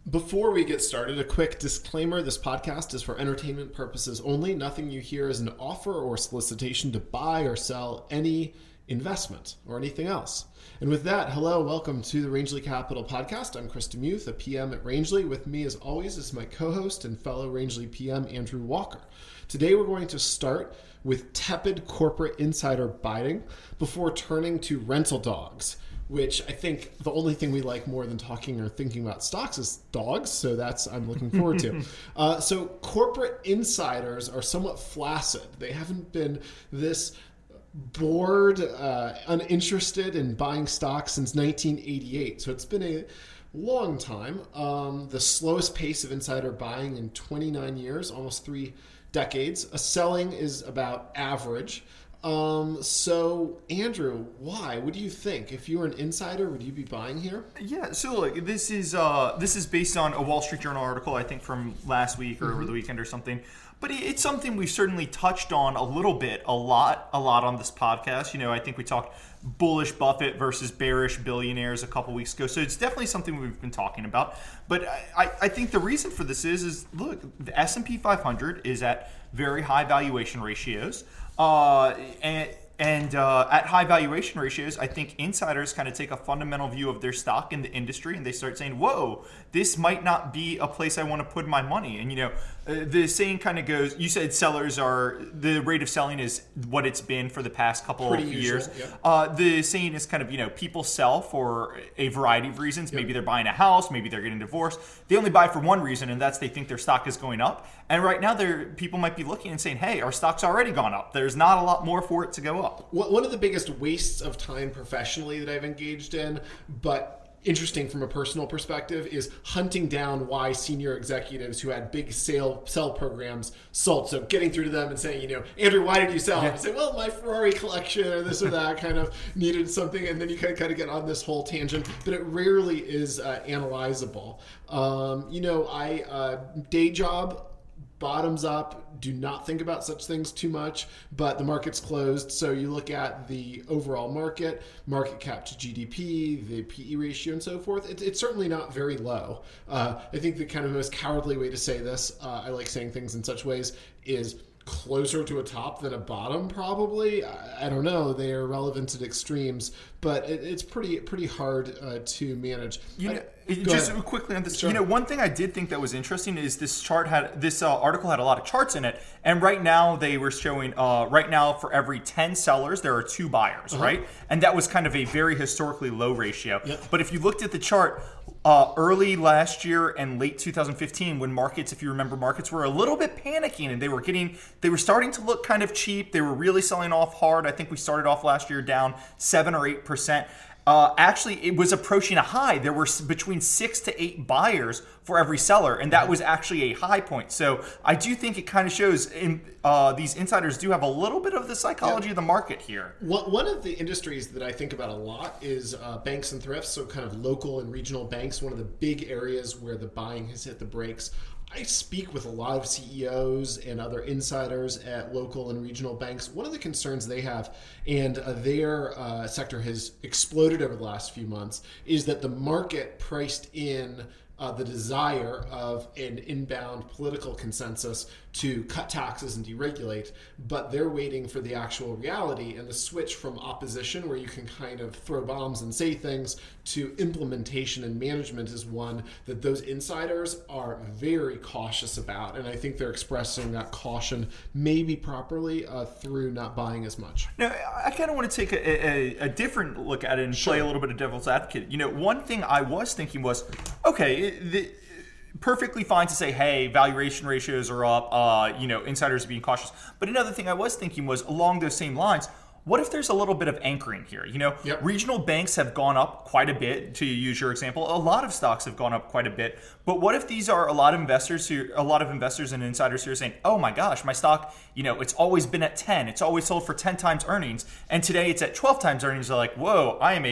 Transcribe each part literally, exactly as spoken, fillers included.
Before we get started, a quick disclaimer. This podcast is for entertainment purposes only. Nothing you hear is an offer or solicitation to buy or sell any investment or anything else. And with that, hello, welcome to the Rangeley Capital Podcast. I'm Chris DeMuth, a P M at Rangeley. With me, as always, is my co-host and fellow Rangeley P M, Andrew Walker. Today, we're going to start with tepid corporate insider buying before turning to rental dogs, which I think the only thing we like more than talking or thinking about stocks is dogs. So that's I'm looking forward to. uh, so corporate insiders are somewhat flaccid. They haven't been this bored, uh, uninterested in buying stocks since nineteen eighty-eight. So it's been a long time. Um, the slowest pace of insider buying in twenty-nine years, almost three decades. A selling is about average. Um, so Andrew, why? What do you think? If you were an insider, would you be buying here? Yeah, so look, this is uh, this is based on a Wall Street Journal article, I think from last week or mm-hmm. over the weekend or something. But it's something we've certainly touched on a little bit, a lot, a lot on this podcast. You know, I think we talked bullish Buffett versus bearish billionaires a couple weeks ago. So it's definitely something we've been talking about. But I, I think the reason for this is, is look, the S and P five hundred is at very high valuation ratios. Uh, and and uh, at high valuation ratios, I think insiders kind of take a fundamental view of their stock in the industry and they start saying, whoa, this might not be a place I want to put my money. And, you know, uh, the saying kind of goes, you said sellers are, the rate of selling is what it's been for the past couple Pretty of usual, years. Yeah. Uh, the saying is kind of, you know, people sell for a variety of reasons. Yep. Maybe they're buying a house, maybe they're getting divorced. They only buy for one reason, and that's they think their stock is going up. And right now, there people might be looking and saying, hey, our stock's already gone up. There's not a lot more for it to go up. One of the biggest wastes of time professionally that I've engaged in, but interesting from a personal perspective, is hunting down why senior executives who had big sale sell programs sold. So getting through to them and saying, you know, Andrew, why did you sell? Yeah. And say, well, my Ferrari collection or this or that kind of needed something. And then you kind of, kind of get on this whole tangent, but it rarely is uh, analyzable. Um, you know, I uh, day job, bottoms up, do not think about such things too much, but the market's closed. So you look at the overall market, market cap to G D P, the P E ratio and so forth. It, it's certainly not very low. Uh, I think the kind of most cowardly way to say this, uh, I like saying things in such ways, is closer to a top than a bottom, probably. I, I don't know. They are relevant at extremes, but it, it's pretty pretty hard uh, to manage. You know, I, just ahead. quickly on this, Sure. you know, one thing I did think that was interesting is this chart had this uh, article had a lot of charts in it, and right now they were showing uh, right now for every ten sellers there are two buyers, uh-huh. right? And that was kind of a very historically low ratio. Yep. But if you looked at the chart, Uh, early last year and late two thousand fifteen, when markets, if you remember, markets were a little bit panicking and they were getting, they were starting to look kind of cheap. They were really selling off hard. I think we started off last year down seven or eight percent. Uh, actually, it was approaching a high. There were between six to eight buyers for every seller, and that was actually a high point. So I do think it kind of shows in, uh, these insiders do have a little bit of the psychology yeah. of the market here. One of the industries that I think about a lot is uh, banks and thrifts, so kind of local and regional banks, one of the big areas where the buying has hit the brakes. I speak with a lot of C E Os and other insiders at local and regional banks. One of the concerns they have, and uh, their uh, sector has exploded over the last few months, is that the market priced in uh, the desire of an inbound political consensus to cut taxes and deregulate, but they're waiting for the actual reality, and the switch from opposition, where you can kind of throw bombs and say things, to implementation and management is one that those insiders are very cautious about, and I think they're expressing that caution maybe properly uh, through not buying as much. Now, I kind of want to take a, a, a different look at it and Sure. play a little bit of devil's advocate. You know, one thing I was thinking was, okay, the, perfectly fine to say, hey, valuation ratios are up, uh, you know, insiders are being cautious. But another thing I was thinking was along those same lines, what if there's a little bit of anchoring here? You know, yep. regional banks have gone up quite a bit, to use your example. A lot of stocks have gone up quite a bit. But what if these are a lot of investors who, a lot of investors and insiders who are saying, oh my gosh, my stock, you know, it's always been at ten. It's always sold for ten times earnings. And today it's at twelve times earnings. They're like, whoa, I am a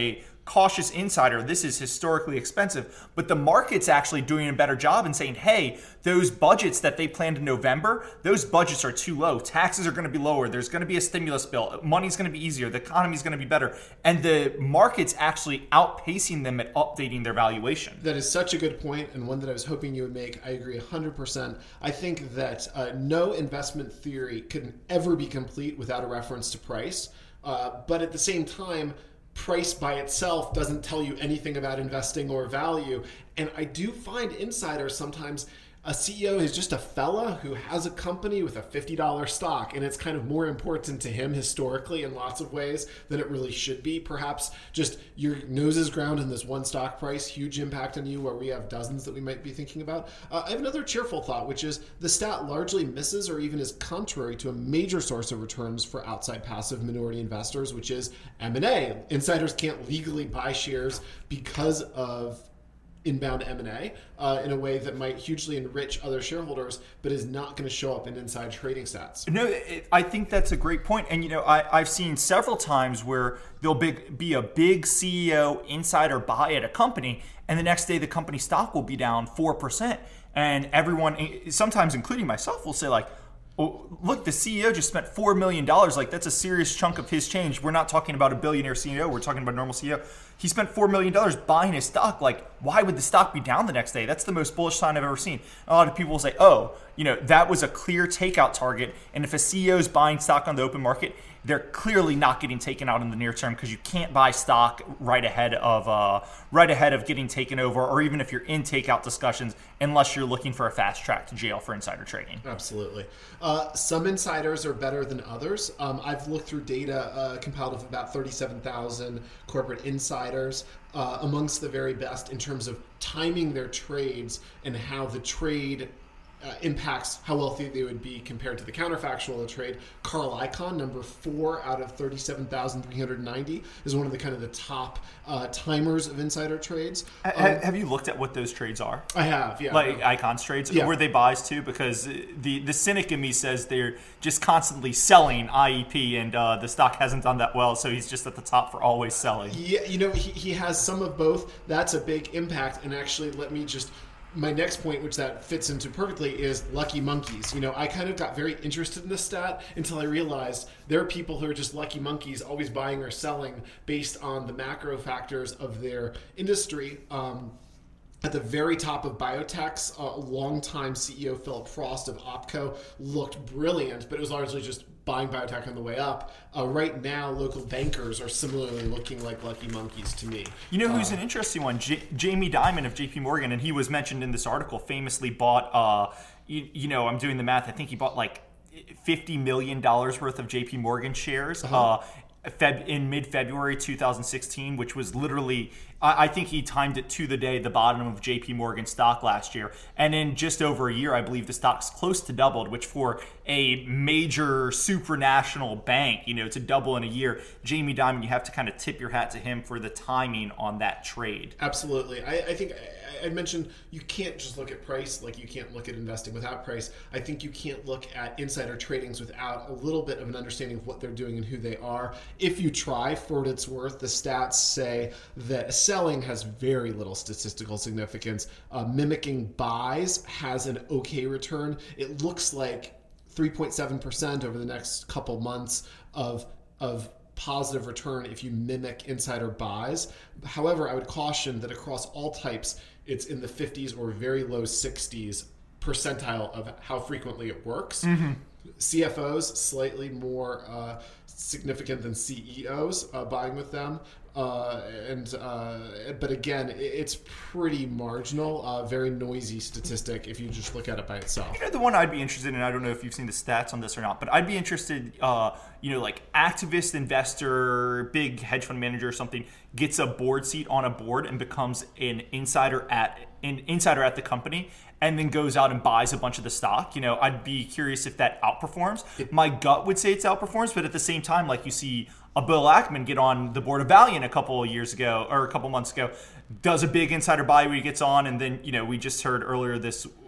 cautious insider, this is historically expensive, but the market's actually doing a better job and saying, hey, those budgets that they planned in November, those budgets are too low. Taxes are going to be lower. There's going to be a stimulus bill. Money's going to be easier. The economy's going to be better. And the market's actually outpacing them at updating their valuation. That is such a good point, and one that I was hoping you would make. I agree one hundred percent. I think that uh, no investment theory can ever be complete without a reference to price. Uh, but at the same time, price by itself doesn't tell you anything about investing or value. And I do find insiders sometimes, a C E O is just a fella who has a company with a fifty dollars stock, and it's kind of more important to him historically in lots of ways than it really should be. Perhaps just your nose is ground in this one stock price, huge impact on you, where we have dozens that we might be thinking about. Uh, I have another cheerful thought, which is the stat largely misses or even is contrary to a major source of returns for outside passive minority investors, which is M and A. Insiders can't legally buy shares because of inbound M and A uh, in a way that might hugely enrich other shareholders, but is not going to show up in inside trading stats. No, it, I think that's a great point. And, you know, I, I've seen several times where there'll be, be a big C E O insider buy at a company, and the next day the company stock will be down four percent. And everyone, sometimes including myself, will say like, oh, look, the C E O just spent four million dollars. Like, that's a serious chunk of his change. We're not talking about a billionaire C E O. We're talking about a normal C E O. He spent four million dollars buying his stock. Like, why would the stock be down the next day? That's the most bullish sign I've ever seen. A lot of people will say, oh, you know, that was a clear takeout target. And if a C E O is buying stock on the open market, they're clearly not getting taken out in the near term, because you can't buy stock right ahead of uh, right ahead of getting taken over, or even if you're in takeout discussions, unless you're looking for a fast track to jail for insider trading. Absolutely. Uh, some insiders are better than others. Um, I've looked through data uh, compiled of about thirty-seven thousand corporate insiders. Uh, amongst the very best in terms of timing their trades and how the trade Uh, impacts how wealthy they would be compared to the counterfactual of the trade. Carl Icahn, number four out of thirty-seven thousand three hundred ninety, is one of the kind of the top uh, timers of insider trades. Um, have you looked at what those trades are? I have, yeah. Like Icon's trades? Yeah. Were they buys too? Because the, the cynic in me says they're just constantly selling I E P, and uh, the stock hasn't done that well, so he's just at the top for always selling. Yeah, you know, he, he has some of both. That's a big impact. And actually, let me just... My next point, which that fits into perfectly, is lucky monkeys. You know, I kind of got very interested in this stat until I realized there are people who are just lucky monkeys, always buying or selling based on the macro factors of their industry. Um, At the very top of biotechs, a uh, longtime C E O Philip Frost of Opco looked brilliant, but it was largely just buying biotech on the way up. Uh, right now, local bankers are similarly looking like lucky monkeys to me. You know who's uh, an interesting one? J- Jamie Dimon of J P Morgan, and he was mentioned in this article, famously bought, uh, you, you know, I'm doing the math, I think he bought like fifty million dollars worth of J P Morgan shares. Uh-huh. Uh, Feb, in mid-February two thousand sixteen, which was literally, I, I think he timed it to the day, the bottom of J P Morgan stock last year. And in just over a year, I believe the stock's close to doubled, which for a major supranational bank, you know, to double in a year, Jamie Dimon, you have to kind of tip your hat to him for the timing on that trade. Absolutely. I, I think I, I mentioned you can't just look at price like you can't look at investing without price. I think you can't look at insider tradings without a little bit of an understanding of what they're doing and who they are. If you try, for what it's worth, the stats say that selling has very little statistical significance. Uh, mimicking buys has an okay return. It looks like three point seven percent over the next couple months of of positive return if you mimic insider buys. However, I would caution that across all types, it's in the fifties or very low sixties percentile of how frequently it works. Mm-hmm. C F Os, slightly more uh, significant than C E Os uh, buying with them. Uh, and uh, but again, it's pretty marginal, uh, very noisy statistic if you just look at it by itself. You know, the one I'd be interested in, I don't know if you've seen the stats on this or not, but I'd be interested, uh, you know, like activist investor, big hedge fund manager or something gets a board seat on a board and becomes an insider at an insider at the company, and then goes out and buys a bunch of the stock. You know, I'd be curious if that outperforms. My gut would say it's outperforms, but at the same time, like you see a Bill Ackman get on the board of Valiant a couple of years ago, or a couple months ago, does a big insider buy where he gets on, and then, you know, we just heard earlier this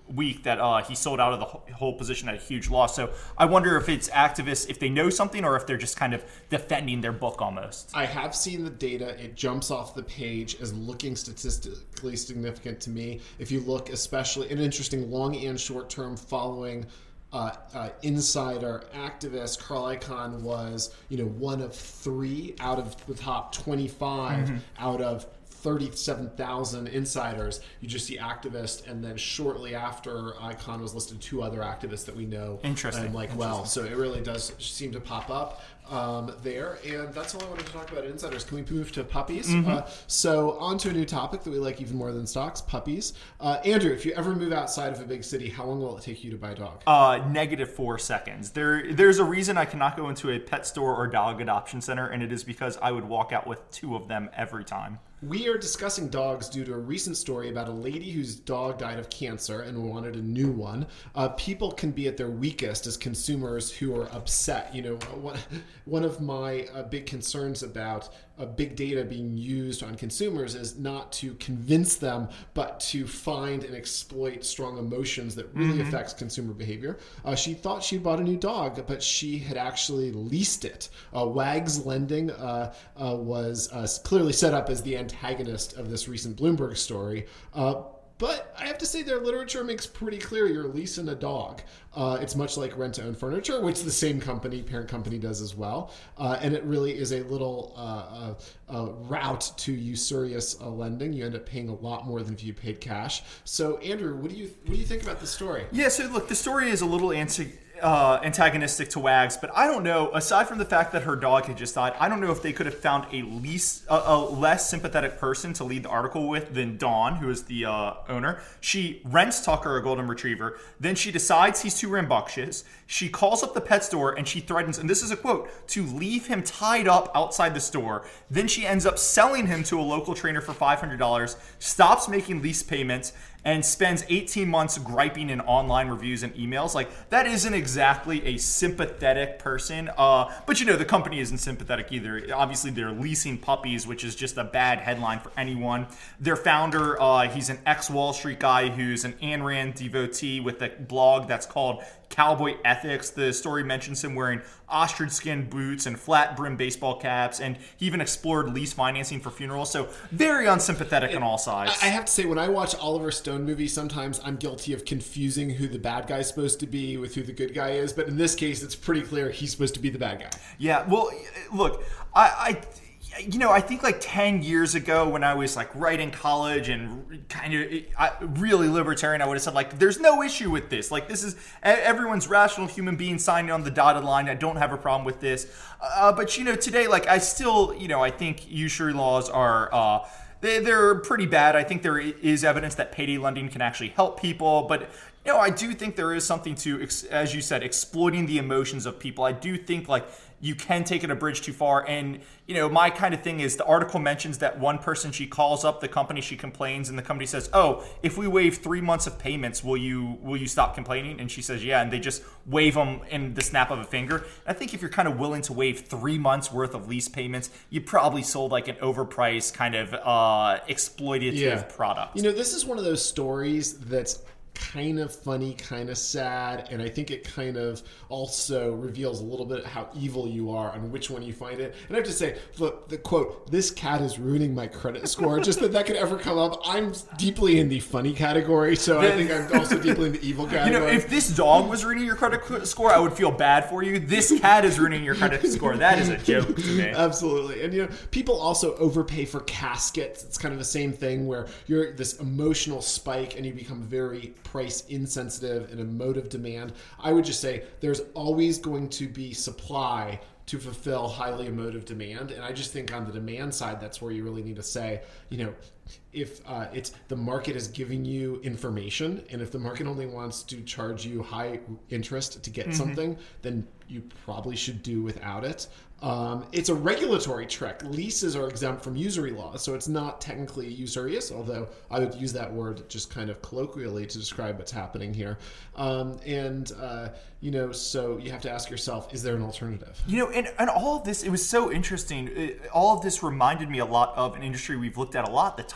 week that uh, he sold out of the whole position at a huge loss. So I wonder if it's activists, if they know something, or if they're just kind of defending their book almost. I have seen the data. It jumps off the page as looking statistically significant to me. If you look, especially an interesting long and short term following Uh, uh, insider activist, Carl Icahn was, you know, one of three out of the top twenty-five mm-hmm. out of thirty-seven thousand insiders. You just see activist, and then shortly after Icahn was listed, two other activists that we know. Interesting. And like, well, so it really does seem to pop up um, there. And that's all I wanted to talk about insiders. Can we move to puppies? Mm-hmm. Uh, so on to a new topic that we like even more than stocks, puppies. Uh, Andrew, if you ever move outside of a big city, how long will it take you to buy a dog? Uh, negative four seconds. There, There's a reason I cannot go into a pet store or dog adoption center, and it is because I would walk out with two of them every time. We are discussing dogs due to a recent story about a lady whose dog died of cancer and wanted a new one. Uh, people can be at their weakest as consumers who are upset. You know, one, one of my uh, big concerns about uh, big data being used on consumers is not to convince them, but to find and exploit strong emotions that really mm-hmm. affects consumer behavior. Uh, she thought she bought a new dog, but she had actually leased it. Uh, Wags Lending uh, uh, was uh, clearly set up as the antagonist of this recent Bloomberg story. Uh, but I have to say their literature makes pretty clear you're leasing a dog. Uh, it's much like rent-to-own furniture, which the same company, parent company, does as well. Uh, and it really is a little uh, uh, uh, route to usurious uh, lending. You end up paying a lot more than if you paid cash. So, Andrew, what do you what do you think about the story? Yeah, so look, the story is a little anti- uh, antagonistic to Wags, but I don't know. Aside from the fact that her dog had just died, I don't know if they could have found a least a, a less sympathetic person to lead the article with than Dawn, who is the uh, owner. She rents Tucker a golden retriever. Then she decides he's too rambunctious. She calls up the pet store and she threatens, and this is a quote, to leave him tied up outside the store. Then she ends up selling him to a local trainer for five hundred dollars, stops making lease payments, and spends eighteen months griping in online reviews and emails. Like, that isn't exactly a sympathetic person. Uh, but, you know, the company isn't sympathetic either. Obviously, they're leasing puppies, which is just a bad headline for anyone. Their founder, uh, he's an ex-Wall Street guy who's an Ayn Rand devotee with a blog that's called Cowboy Ethics. The story mentions him wearing ostrich skin boots and flat brim baseball caps, and he even explored lease financing for funerals. So very unsympathetic on all sides. I have to say, when I watch Oliver Stone movies, sometimes I'm guilty of confusing who the bad guy's supposed to be with who the good guy is. But in this case, it's pretty clear he's supposed to be the bad guy. Yeah, well, look, I... I You know, I think like ten years ago when I was like right in college and kind of I, really libertarian, I would have said like, there's no issue with this. Like, this is everyone's rational human being signing on the dotted line. I don't have a problem with this. Uh, but, you know, today, like I still, you know, I think usury laws are, uh, they, they're pretty bad. I think there is evidence that payday lending can actually help people. But, you know, I do think there is something to, as you said, exploiting the emotions of people. I do think like, you can take it a bridge too far. And, you know, my kind of thing is the article mentions that one person, she calls up the company, she complains, and the company says, oh, if we waive three months of payments, will you will you stop complaining? And she says, yeah. And they just waive them in the snap of a finger. I think if you're kind of willing to waive three months worth of lease payments, you probably sold like an overpriced kind of uh, exploitative yeah. product. You know, this is one of those stories that's kind of funny, kind of sad, and I think it kind of also reveals a little bit how evil you are on which one you find it. And I have to say, look, the quote, "This cat is ruining my credit score," just that that could ever come up. I'm deeply in the funny category, so I think I'm also deeply in the evil category. You know, if this dog was ruining your credit score, I would feel bad for you. This cat is ruining your credit score. That is a joke to me. Absolutely. And, you know, people also overpay for caskets. It's kind of the same thing where you're this emotional spike and you become very price insensitive and emotive demand. I would just say there's always going to be supply to fulfill highly emotive demand. And I just think on the demand side, that's where you really need to say, you know, if uh, it's the market is giving you information, and if the market only wants to charge you high interest to get mm-hmm. something, then you probably should do without it. Um, it's a regulatory trick. Leases are exempt from usury laws, so it's not technically usurious, although I would use that word just kind of colloquially to describe what's happening here. Um, and, uh, you know, so you have to ask yourself, is there an alternative? You know, and, and all of this, it was so interesting. It, all of this reminded me a lot of an industry we've looked at a lot, the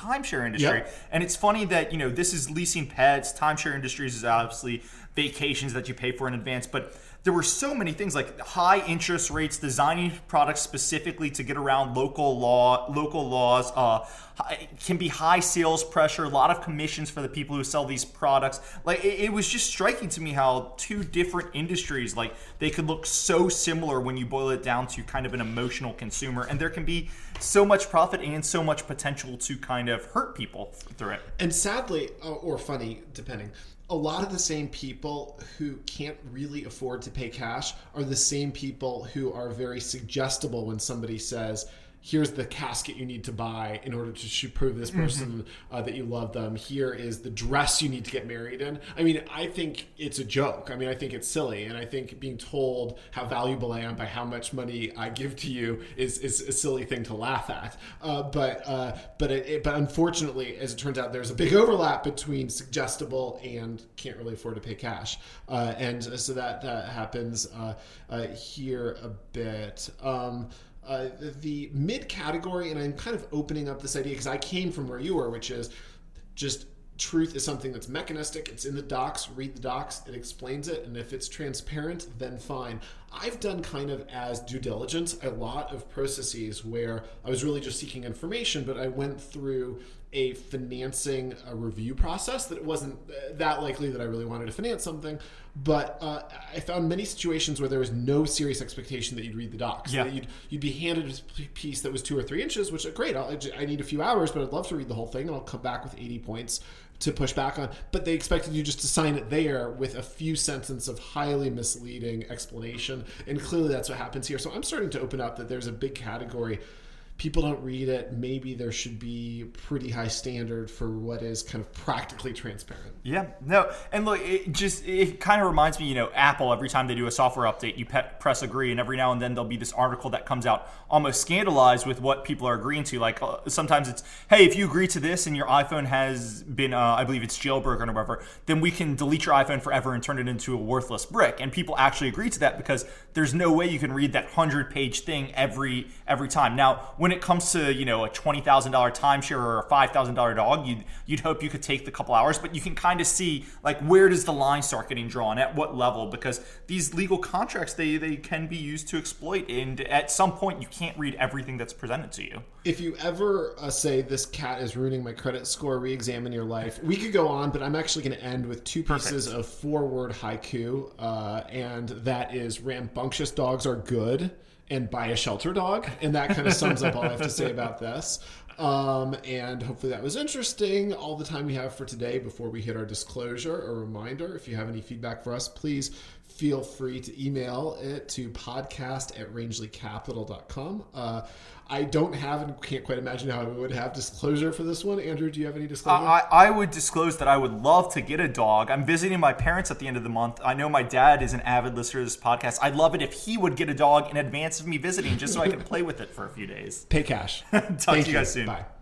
timeshare industry. Yep. And it's funny that, you know, this is leasing pets. Timeshare industries is obviously vacations that you pay for in advance. But there were so many things like high interest rates, designing products specifically to get around local law, local laws. Uh, it can be high sales pressure, a lot of commissions for the people who sell these products. Like it, it was just striking to me how two different industries, like they could look so similar when you boil it down to kind of an emotional consumer, and there can be so much profit and so much potential to kind of hurt people through it. And sadly, or funny, depending, a lot of the same people who can't really afford to pay cash are the same people who are very suggestible when somebody says, here's the casket you need to buy in order to prove this person mm-hmm. uh, that you love them. Here is the dress you need to get married in. I mean, I think it's a joke. I mean, I think it's silly. And I think being told how valuable I am by how much money I give to you is, is a silly thing to laugh at. Uh, but uh, but it, it, but unfortunately, as it turns out, there's a big overlap between suggestible and can't really afford to pay cash. Uh, and so that, that happens uh, uh, here a bit. Um, Uh, the, the mid category, and I'm kind of opening up this idea because I came from where you were, which is just truth is something that's mechanistic. It's in the docs. Read the docs. It explains it. And if it's transparent, then fine. I've done kind of as due diligence a lot of processes where I was really just seeking information, but I went through a financing a review process that it wasn't that likely that I really wanted to finance something. But uh, I found many situations where there was no serious expectation that you'd read the docs. Yeah. That you'd, you'd be handed a piece that was two or three inches, which is great. I'll, I need a few hours, but I'd love to read the whole thing, and I'll come back with eighty points to push back on. But they expected you just to sign it there with a few sentences of highly misleading explanation. And clearly that's what happens here. So I'm starting to open up that there's a big category. People don't read it. Maybe there should be pretty high standard for what is kind of practically transparent. Yeah, no, and look, it just it kind of reminds me, you know, Apple, every time they do a software update, you pe- press agree, and every now and then there'll be this article that comes out almost scandalized with what people are agreeing to. Like uh, sometimes it's, hey, if you agree to this and your iPhone has been, uh, I believe it's jailbroken or whatever, then we can delete your iPhone forever and turn it into a worthless brick. And people actually agree to that because there's no way you can read that hundred-page thing every every time. Now, when it comes to, you know, a twenty thousand dollars timeshare or a five thousand dollars dog, you'd, you'd hope you could take the couple hours, but you can kind of see, like, where does the line start getting drawn, at what level, because these legal contracts, they, they can be used to exploit, and at some point you can't read everything that's presented to you. If you ever uh, say, this cat is ruining my credit score, re-examine your life, we could go on, but I'm actually going to end with two pieces Perfect. of four-word haiku, uh, and that is rambunctious dogs are good, and buy a shelter dog. And that kind of sums up all I have to say about this. Um, and hopefully that was interesting. All the time we have for today before we hit our disclosure. A reminder, if you have any feedback for us, please feel free to email it to podcast at rangeley capital dot com. Uh, I don't have and can't quite imagine how I would have disclosure for this one. Andrew, do you have any disclosure? I, I would disclose that I would love to get a dog. I'm visiting my parents at the end of the month. I know my dad is an avid listener to this podcast. I'd love it if he would get a dog in advance of me visiting just so I can play with it for a few days. Pay cash. Talk Thank to you guys soon. Bye.